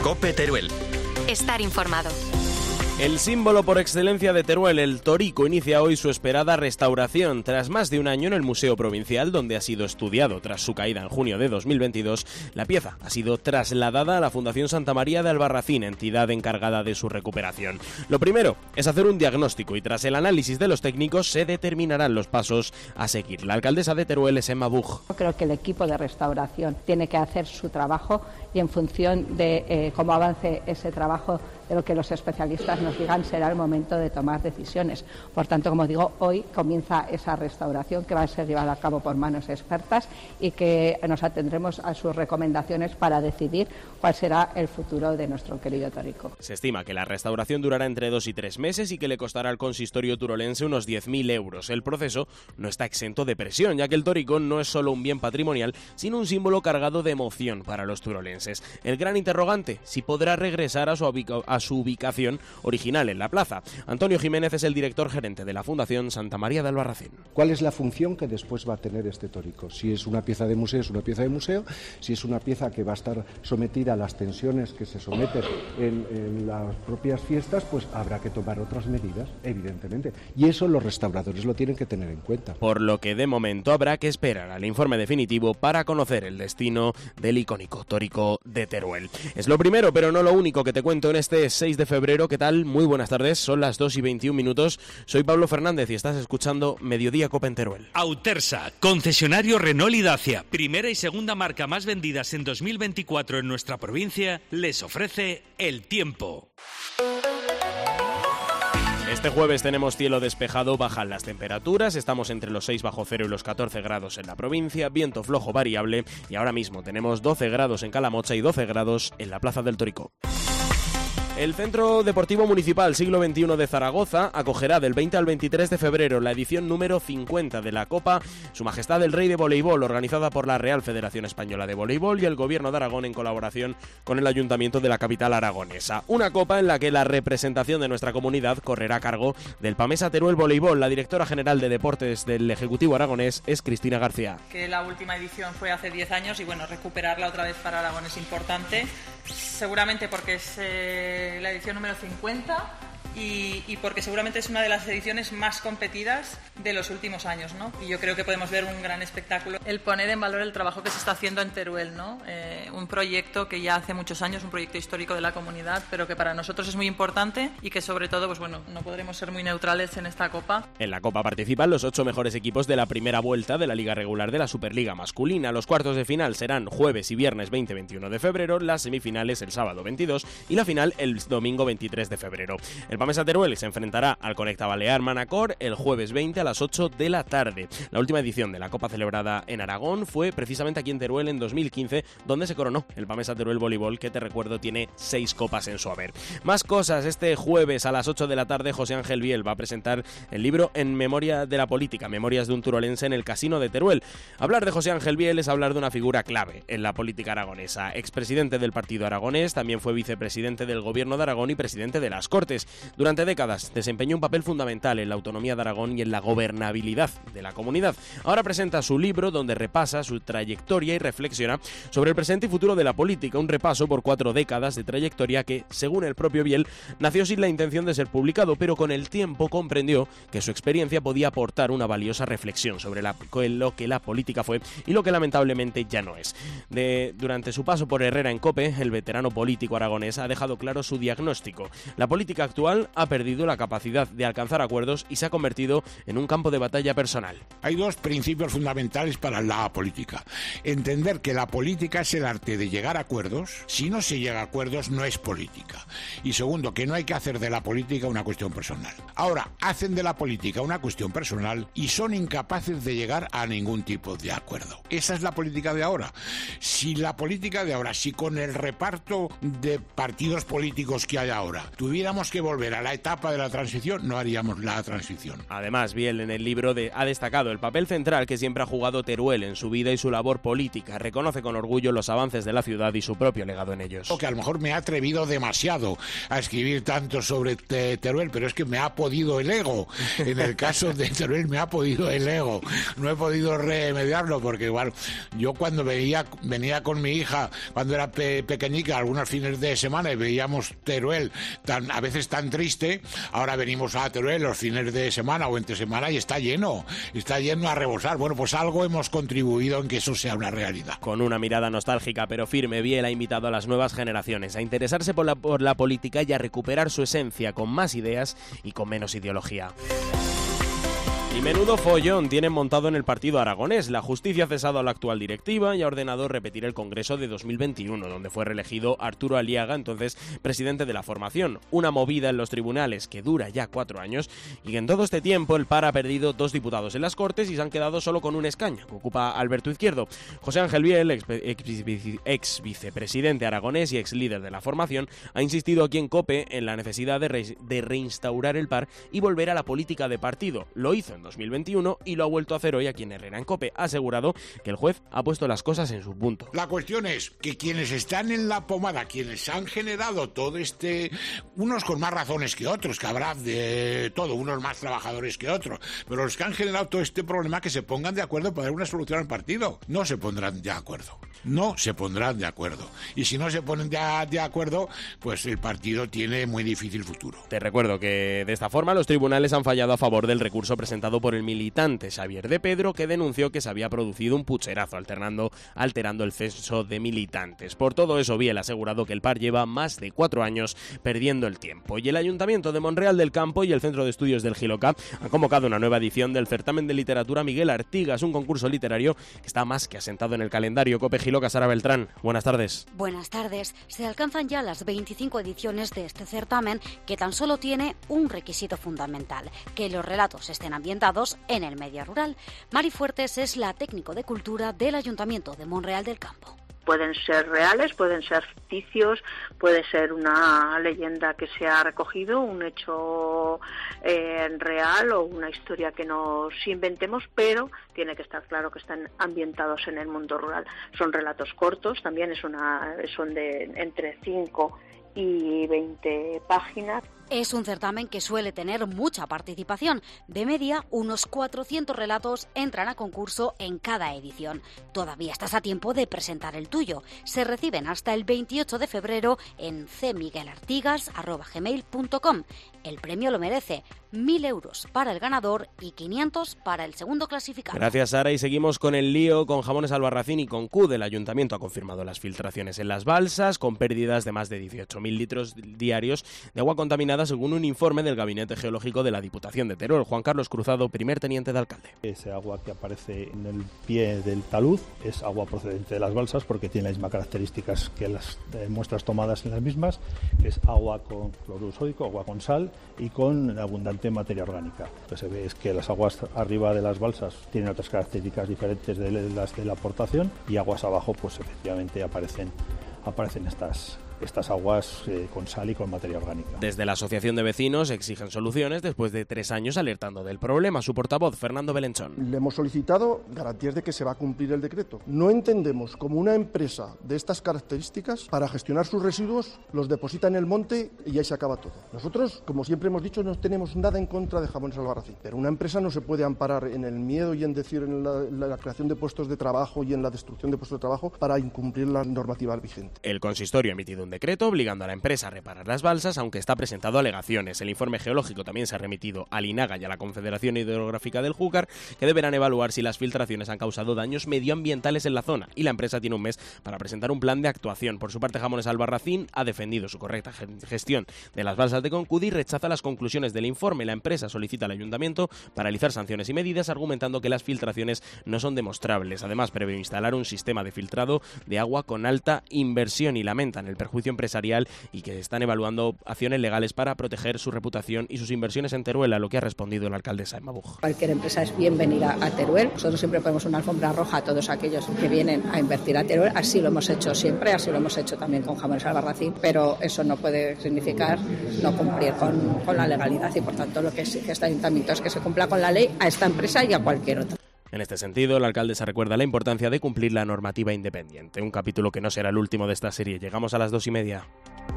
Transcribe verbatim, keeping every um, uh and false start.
COPE Teruel. Estar informado. El símbolo por excelencia de Teruel, el Torico, inicia hoy su esperada restauración. Tras más de un año en el Museo Provincial, donde ha sido estudiado tras su caída en junio de dos mil veintidós, la pieza ha sido trasladada a la Fundación Santa María de Albarracín, entidad encargada de su recuperación. Lo primero es hacer un diagnóstico y tras el análisis de los técnicos se determinarán los pasos a seguir. La alcaldesa de Teruel es Emma Buch. Creo que el equipo de restauración tiene que hacer su trabajo y en función de eh, cómo avance ese trabajo, de lo que los especialistas nos digan, será el momento de tomar decisiones. Por tanto, como digo, hoy comienza esa restauración que va a ser llevada a cabo por manos expertas y que nos atendremos a sus recomendaciones para decidir cuál será el futuro de nuestro querido Torico. Se estima que la restauración durará entre dos y tres meses y que le costará al consistorio turolense unos diez mil euros. El proceso no está exento de presión, ya que el Torico no es solo un bien patrimonial, sino un símbolo cargado de emoción para los turolenses. El gran interrogante, si podrá regresar a su ubicación a su ubicación original en la plaza. Antonio Jiménez es el director gerente de la Fundación Santa María de Albarracín. ¿Cuál es la función que después va a tener este Torico? Si es una pieza de museo, es una pieza de museo. Si es una pieza que va a estar sometida a las tensiones que se someten en, en las propias fiestas, pues habrá que tomar otras medidas, evidentemente. Y eso los restauradores lo tienen que tener en cuenta. Por lo que de momento habrá que esperar al informe definitivo para conocer el destino del icónico Torico de Teruel. Es lo primero, pero no lo único que te cuento en este seis de febrero. ¿Qué tal? Muy buenas tardes, son las dos y veintiún minutos. Soy Pablo Fernández y estás escuchando Mediodía Cope en Teruel. Autersa, concesionario Renault y Dacia, primera y segunda marca más vendidas en dos mil veinticuatro en nuestra provincia, les ofrece el tiempo. Este jueves tenemos cielo despejado, bajan las temperaturas, estamos entre los seis bajo cero y los catorce grados en la provincia, viento flojo variable y ahora mismo tenemos doce grados en Calamocha y doce grados en la Plaza del Torico. El Centro Deportivo Municipal Siglo veintiuno de Zaragoza acogerá del veinte al veintitrés de febrero la edición número cincuenta de la Copa Su Majestad el Rey de Voleibol, organizada por la Real Federación Española de Voleibol y el Gobierno de Aragón en colaboración con el Ayuntamiento de la capital aragonesa. Una copa en la que la representación de nuestra comunidad correrá a cargo del Pamesa Teruel Voleibol. La directora general de Deportes del Ejecutivo aragonés es Cristina García. Que la última edición fue hace diez años y bueno, recuperarla otra vez para Aragón es importante, seguramente porque es eh, la edición número cincuenta y, y porque seguramente es una de las ediciones más competidas de los últimos años, ¿no? Y yo creo que podemos ver un gran espectáculo. El poner en valor el trabajo que se está haciendo en Teruel, ¿no? Eh, un proyecto que ya hace muchos años, un proyecto histórico de la comunidad, pero que para nosotros es muy importante y que sobre todo, pues bueno, no podremos ser muy neutrales en esta Copa. En la Copa participan los ocho mejores equipos de la primera vuelta de la Liga Regular de la Superliga Masculina. Los cuartos de final serán jueves y viernes veinte y veintiuno de febrero, las semifinales el sábado veintidós y la final el domingo veintitrés de febrero. El Pamesa Teruel se enfrentará al Conecta Balear Manacor el jueves veinte a las ocho de la tarde. La última edición de la Copa celebrada en Aragón fue precisamente aquí en Teruel en dos mil quince, donde se coronó el Pamesa Teruel Voleibol, que te recuerdo tiene seis copas en su haber. Más cosas, este jueves a las ocho de la tarde José Ángel Biel va a presentar el libro En memoria de la política, Memorias de un turolense en el Casino de Teruel. Hablar de José Ángel Biel es hablar de una figura clave en la política aragonesa. Expresidente del Partido Aragonés, también fue vicepresidente del Gobierno de Aragón y presidente de las Cortes. Durante décadas desempeñó un papel fundamental en la autonomía de Aragón y en la gobernabilidad de la comunidad. Ahora presenta su libro donde repasa su trayectoria y reflexiona sobre el presente y futuro de la política, un repaso por cuatro décadas de trayectoria que, según el propio Biel, nació sin la intención de ser publicado, pero con el tiempo comprendió que su experiencia podía aportar una valiosa reflexión sobre la, lo que la política fue y lo que lamentablemente ya no es. De, durante su paso por Herrera en COPE, el veterano político aragonés ha dejado claro su diagnóstico. La política actual ha perdido la capacidad de alcanzar acuerdos y se ha convertido en un campo de batalla personal. Hay dos principios fundamentales para la política. Entender que la política es el arte de llegar a acuerdos. Si no se llega a acuerdos, no es política. Y segundo, que no hay que hacer de la política una cuestión personal. Ahora, hacen de la política una cuestión personal y son incapaces de llegar a ningún tipo de acuerdo. Esa es la política de ahora. Si la política de ahora, si con el reparto de partidos políticos que hay ahora, tuviéramos que volver volver a la etapa de la transición, no haríamos la transición. Además, Biel en el libro de, ha destacado el papel central que siempre ha jugado Teruel en su vida y su labor política. Reconoce con orgullo los avances de la ciudad y su propio legado en ellos. Que a lo mejor me he atrevido demasiado a escribir tanto sobre te Teruel, pero es que me ha podido el ego. En el caso de Teruel me ha podido el ego. No he podido remediarlo porque igual yo cuando veía, venía con mi hija cuando era pe pequeñica algunos fines de semana y veíamos Teruel tan, a veces tan triste, ahora venimos a Teruel los fines de semana o entre semana y está lleno, está lleno a rebosar. Bueno, pues algo hemos contribuido en que eso sea una realidad. Con una mirada nostálgica pero firme, Biel ha invitado a las nuevas generaciones a interesarse por la, por la política y a recuperar su esencia con más ideas y con menos ideología. Y menudo follón tienen montado en el partido aragonés. La justicia ha cesado a la actual directiva y ha ordenado repetir el Congreso de dos mil veintiuno, donde fue reelegido Arturo Aliaga, entonces presidente de la formación. Una movida en los tribunales que dura ya cuatro años y que en todo este tiempo el P A R ha perdido dos diputados en las Cortes y se han quedado solo con un escaño, que ocupa Alberto Izquierdo. José Ángel Biel, ex, ex, ex vicepresidente aragonés y ex líder de la formación, ha insistido aquí en COPE en la necesidad de, re, de reinstaurar el P A R y volver a la política de partido. Lo hizo en dos mil veintiuno y lo ha vuelto a hacer hoy aquí en Herrera en COPE. Ha asegurado que el juez ha puesto las cosas en su punto. La cuestión es que quienes están en la pomada, quienes han generado todo este, unos con más razones que otros, que habrá de todo, unos más trabajadores que otros, pero los que han generado todo este problema, que se pongan de acuerdo para dar una solución al partido. No se pondrán de acuerdo. No se pondrán de acuerdo. Y si no se ponen de, de acuerdo, pues el partido tiene muy difícil futuro. Te recuerdo que de esta forma los tribunales han fallado a favor del recurso presentado por el militante Xavier de Pedro, que denunció que se había producido un pucherazo alternando, alterando el censo de militantes. Por todo eso, Biel ha asegurado que el P A R lleva más de cuatro años perdiendo el tiempo. Y el Ayuntamiento de Monreal del Campo y el Centro de Estudios del Giloca han convocado una nueva edición del certamen de literatura Miguel Artigas, un concurso literario que está más que asentado en el calendario. COPE Giloca, Sara Beltrán, buenas tardes. Buenas tardes. Se alcanzan ya las veinticinco ediciones de este certamen, que tan solo tiene un requisito fundamental: que los relatos estén ambientados en el medio rural. Mari Fuertes es la técnico de cultura del Ayuntamiento de Monreal del Campo. Pueden ser reales, pueden ser ficticios, puede ser una leyenda que se ha recogido, un hecho eh, real o una historia que nos inventemos, pero tiene que estar claro que están ambientados en el mundo rural. Son relatos cortos, también es una, son de entre cinco y veinte páginas. Es un certamen que suele tener mucha participación. De media, unos cuatrocientos relatos entran a concurso en cada edición. Todavía estás a tiempo de presentar el tuyo. Se reciben hasta el veintiocho de febrero en c miguel artigas arroba gmail punto com. El premio lo merece: mil euros para el ganador y quinientos para el segundo clasificado. Gracias, Sara, y seguimos con el lío con Jamones Albarracín y con Q. El Ayuntamiento ha confirmado las filtraciones en las balsas, con pérdidas de más de dieciocho mil litros diarios de agua contaminada, según un informe del Gabinete Geológico de la Diputación de Teruel. Juan Carlos Cruzado, primer teniente de alcalde. Ese agua que aparece en el pie del talud es agua procedente de las balsas, porque tiene las mismas características que las muestras tomadas en las mismas, que es agua con cloruro sódico, agua con sal y con abundante materia orgánica. Lo que se ve es que las aguas arriba de las balsas tienen otras características diferentes de las de la aportación, y aguas abajo pues efectivamente aparecen, aparecen estas estas aguas eh, con sal y con materia orgánica. Desde la Asociación de Vecinos exigen soluciones después de tres años alertando del problema. Su portavoz, Fernando Belenchón. Le hemos solicitado garantías de que se va a cumplir el decreto. No entendemos como una empresa de estas características, para gestionar sus residuos, los deposita en el monte y ahí se acaba todo. Nosotros, como siempre hemos dicho, no tenemos nada en contra de Jamones Albarracín, pero una empresa no se puede amparar en el miedo y en decir en la, la, la creación de puestos de trabajo y en la destrucción de puestos de trabajo para incumplir la normativa vigente. El consistorio ha emitido un decreto obligando a la empresa a reparar las balsas, aunque está presentado alegaciones. El informe geológico también se ha remitido al INAGA y a la Confederación Hidrográfica del Júcar, que deberán evaluar si las filtraciones han causado daños medioambientales en la zona, y la empresa tiene un mes para presentar un plan de actuación. Por su parte, Jamones Albarracín ha defendido su correcta gestión de las balsas de Concudi y rechaza las conclusiones del informe. La empresa solicita al Ayuntamiento paralizar sanciones y medidas, argumentando que las filtraciones no son demostrables. Además, prevé instalar un sistema de filtrado de agua con alta inversión y lamentan el perjuicio juicio empresarial y que están evaluando acciones legales para proteger su reputación y sus inversiones en Teruel, a lo que ha respondido la alcaldesa Emma Buj. Cualquier empresa es bienvenida a Teruel. Nosotros siempre ponemos una alfombra roja a todos aquellos que vienen a invertir a Teruel. Así lo hemos hecho siempre, así lo hemos hecho también con Jamones Albarracín, pero eso no puede significar no cumplir con, con la legalidad y por tanto lo que exige este ayuntamiento es que se cumpla con la ley a esta empresa y a cualquier otra. En este sentido, la alcaldesa recuerda la importancia de cumplir la normativa independiente, un capítulo que no será el último de esta serie. Llegamos a las dos y media.